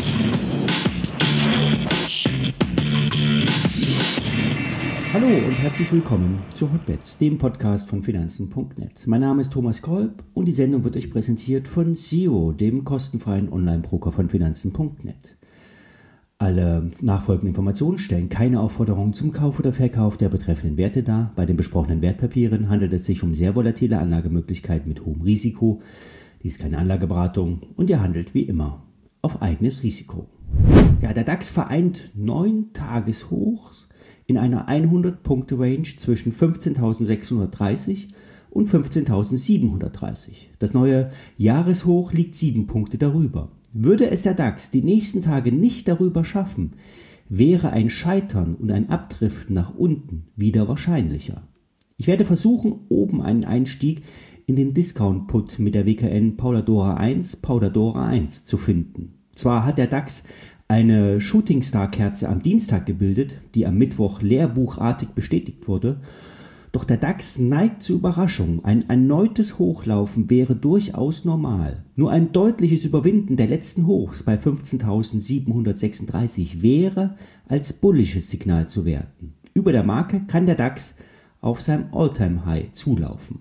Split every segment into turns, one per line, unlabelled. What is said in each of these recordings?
Hallo und herzlich willkommen zu Hotbets, dem Podcast von Finanzen.net. Mein Name ist Thomas Kolb und die Sendung wird euch präsentiert von SEO, dem kostenfreien Online-Broker von Finanzen.net. Alle nachfolgenden Informationen stellen keine Aufforderung zum Kauf oder Verkauf der betreffenden Werte dar. Bei den besprochenen Wertpapieren handelt es sich um sehr volatile Anlagemöglichkeiten mit hohem Risiko. Dies ist keine Anlageberatung und ihr handelt wie immer auf eigenes Risiko. Ja, der DAX vereint 9 Tageshochs in einer 100-Punkte-Range zwischen 15.630 und 15.730. Das neue Jahreshoch liegt 7 Punkte darüber. Würde es der DAX die nächsten Tage nicht darüber schaffen, wäre ein Scheitern und ein Abdriften nach unten wieder wahrscheinlicher. Ich werde versuchen, oben einen Einstieg in den Discount-Put mit der WKN Pauladora 1 zu finden. Zwar hat der DAX eine Shooting Star Kerze am Dienstag gebildet, die am Mittwoch lehrbuchartig bestätigt wurde, doch der DAX neigt zu Überraschungen. Ein erneutes Hochlaufen wäre durchaus normal. Nur ein deutliches Überwinden der letzten Hochs bei 15.736 wäre als bullisches Signal zu werten. Über der Marke kann der DAX auf seinem All-Time-High zulaufen.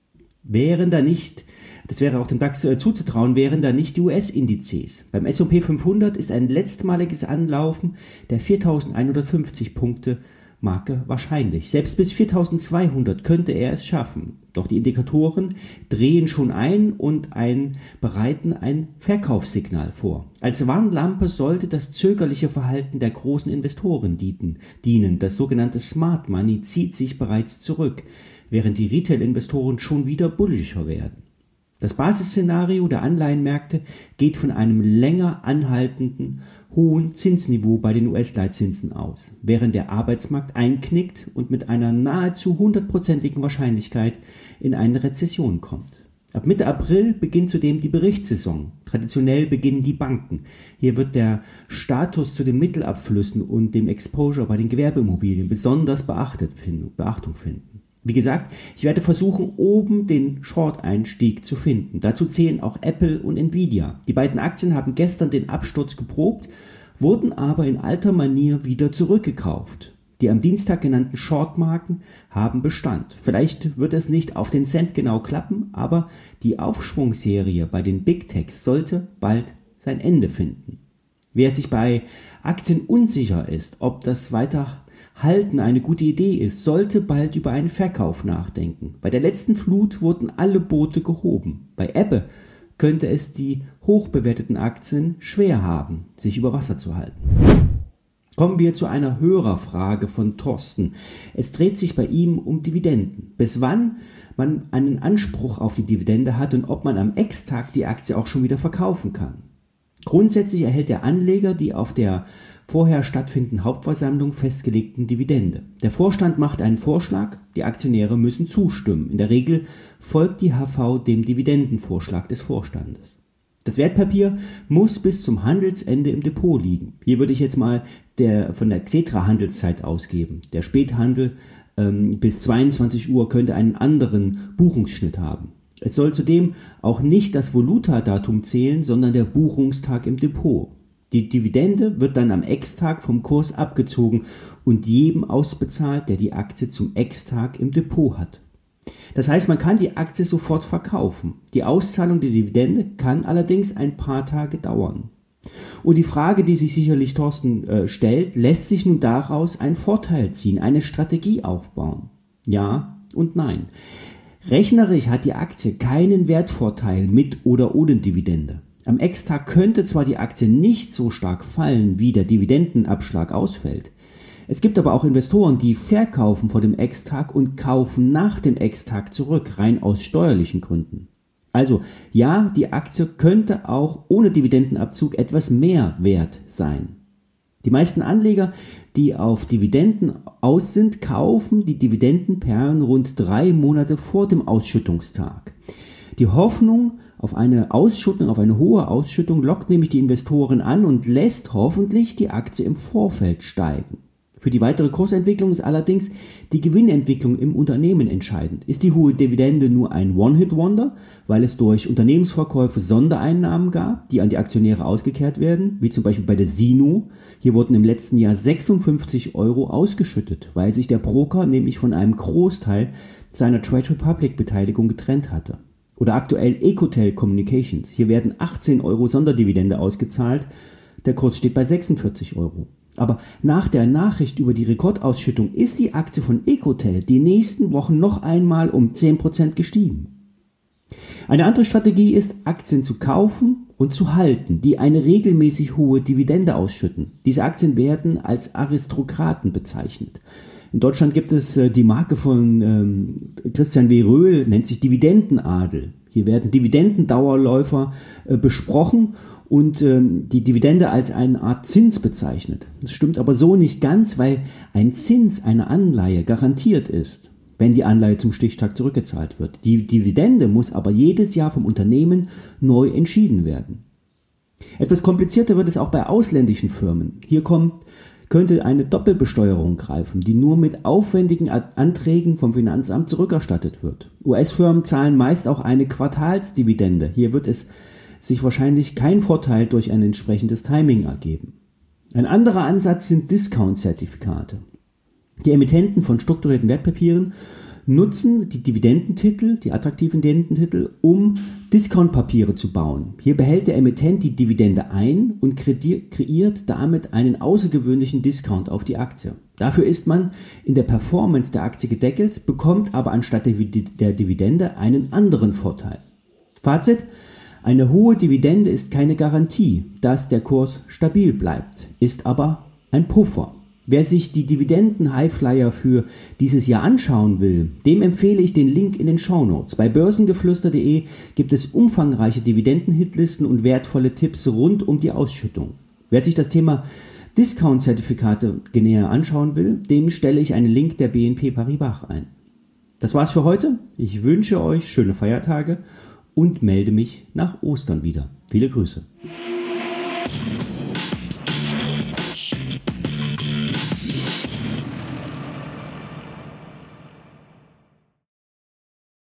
Das wäre auch dem DAX zuzutrauen, wären da nicht die US-Indizes. Beim S&P 500 ist ein letztmaliges Anlaufen der 4.150 Punkte Marke wahrscheinlich. Selbst bis 4.200 könnte er es schaffen. Doch die Indikatoren drehen schon ein und bereiten ein Verkaufssignal vor. Als Warnlampe sollte das zögerliche Verhalten der großen Investoren dienen. Das sogenannte Smart Money zieht sich bereits zurück, während die Retail-Investoren schon wieder bullischer werden. Das Basisszenario der Anleihenmärkte geht von einem länger anhaltenden hohen Zinsniveau bei den US-Leitzinsen aus, während der Arbeitsmarkt einknickt und mit einer nahezu 100%igen Wahrscheinlichkeit in eine Rezession kommt. Ab Mitte April beginnt zudem die Berichtssaison. Traditionell beginnen die Banken. Hier wird der Status zu den Mittelabflüssen und dem Exposure bei den Gewerbeimmobilien besonders Beachtung finden. Wie gesagt, ich werde versuchen, oben den Short-Einstieg zu finden. Dazu zählen auch Apple und Nvidia. Die beiden Aktien haben gestern den Absturz geprobt, wurden aber in alter Manier wieder zurückgekauft. Die am Dienstag genannten Short-Marken haben Bestand. Vielleicht wird es nicht auf den Cent genau klappen, aber die Aufschwungsserie bei den Big Techs sollte bald sein Ende finden. Wer sich bei Aktien unsicher ist, ob das Weiterhalten eine gute Idee ist, sollte bald über einen Verkauf nachdenken. Bei der letzten Flut wurden alle Boote gehoben. Bei Ebbe könnte es die hochbewerteten Aktien schwer haben, sich über Wasser zu halten. Kommen wir zu einer Hörerfrage von Thorsten. Es dreht sich bei ihm um Dividenden. Bis wann man einen Anspruch auf die Dividende hat und ob man am Ex-Tag die Aktie auch schon wieder verkaufen kann. Grundsätzlich erhält der Anleger die auf der vorher stattfindenden Hauptversammlung festgelegten Dividende. Der Vorstand macht einen Vorschlag, die Aktionäre müssen zustimmen. In der Regel folgt die HV dem Dividendenvorschlag des Vorstandes. Das Wertpapier muss bis zum Handelsende im Depot liegen. Hier würde ich jetzt mal von der Xetra-Handelszeit ausgeben. Der Späthandel bis 22 Uhr könnte einen anderen Buchungsschnitt haben. Es soll zudem auch nicht das Voluta-Datum zählen, sondern der Buchungstag im Depot. Die Dividende wird dann am Ex-Tag vom Kurs abgezogen und jedem ausbezahlt, der die Aktie zum Ex-Tag im Depot hat. Das heißt, man kann die Aktie sofort verkaufen. Die Auszahlung der Dividende kann allerdings ein paar Tage dauern. Und die Frage, die sich sicherlich Thorsten stellt, lässt sich nun daraus einen Vorteil ziehen, eine Strategie aufbauen? Ja und nein. Rechnerisch hat die Aktie keinen Wertvorteil mit oder ohne Dividende. Am Ex-Tag könnte zwar die Aktie nicht so stark fallen, wie der Dividendenabschlag ausfällt. Es gibt aber auch Investoren, die verkaufen vor dem Ex-Tag und kaufen nach dem Ex-Tag zurück, rein aus steuerlichen Gründen. Also ja, die Aktie könnte auch ohne Dividendenabzug etwas mehr wert sein. Die meisten Anleger, die auf Dividenden aus sind, kaufen die Dividendenperlen rund 3 Monate vor dem Ausschüttungstag. Die Hoffnung auf eine Ausschüttung, auf eine hohe Ausschüttung lockt nämlich die Investoren an und lässt hoffentlich die Aktie im Vorfeld steigen. Für die weitere Kursentwicklung ist allerdings die Gewinnentwicklung im Unternehmen entscheidend. Ist die hohe Dividende nur ein One-Hit-Wonder, weil es durch Unternehmensverkäufe Sondereinnahmen gab, die an die Aktionäre ausgekehrt werden, wie zum Beispiel bei der Sino? Hier wurden im letzten Jahr 56 € ausgeschüttet, weil sich der Broker nämlich von einem Großteil seiner Trade Republic Beteiligung getrennt hatte. Oder aktuell Ecotel Communications. Hier werden 18 € Sonderdividende ausgezahlt. Der Kurs steht bei 46 €. Aber nach der Nachricht über die Rekordausschüttung ist die Aktie von Ecotel die nächsten Wochen noch einmal um 10% gestiegen. Eine andere Strategie ist, Aktien zu kaufen und zu halten, die eine regelmäßig hohe Dividende ausschütten. Diese Aktien werden als Aristokraten bezeichnet. In Deutschland gibt es die Marke von Christian W. Röhl, nennt sich Dividendenadel. Hier werden Dividendendauerläufer besprochen und die Dividende als eine Art Zins bezeichnet. Das stimmt aber so nicht ganz, weil ein Zins einer Anleihe garantiert ist, wenn die Anleihe zum Stichtag zurückgezahlt wird. Die Dividende muss aber jedes Jahr vom Unternehmen neu entschieden werden. Etwas komplizierter wird es auch bei ausländischen Firmen. Hier könnte eine Doppelbesteuerung greifen, die nur mit aufwendigen Anträgen vom Finanzamt zurückerstattet wird. US-Firmen zahlen meist auch eine Quartalsdividende. Hier wird es sich wahrscheinlich kein Vorteil durch ein entsprechendes Timing ergeben. Ein anderer Ansatz sind Discount-Zertifikate. Die Emittenten von strukturierten Wertpapieren nutzen die Dividendentitel, die attraktiven Dividendentitel, um Discountpapiere zu bauen. Hier behält der Emittent die Dividende ein und kreiert damit einen außergewöhnlichen Discount auf die Aktie. Dafür ist man in der Performance der Aktie gedeckelt, bekommt aber anstatt der Dividende einen anderen Vorteil. Fazit: Eine hohe Dividende ist keine Garantie, dass der Kurs stabil bleibt, ist aber ein Puffer. Wer sich die Dividenden-Highflyer für dieses Jahr anschauen will, dem empfehle ich den Link in den Shownotes. Bei börsengeflüster.de gibt es umfangreiche Dividenden-Hitlisten und wertvolle Tipps rund um die Ausschüttung. Wer sich das Thema Discount-Zertifikate näher anschauen will, dem stelle ich einen Link der BNP Paribas ein. Das war's für heute. Ich wünsche euch schöne Feiertage und melde mich nach Ostern wieder. Viele Grüße.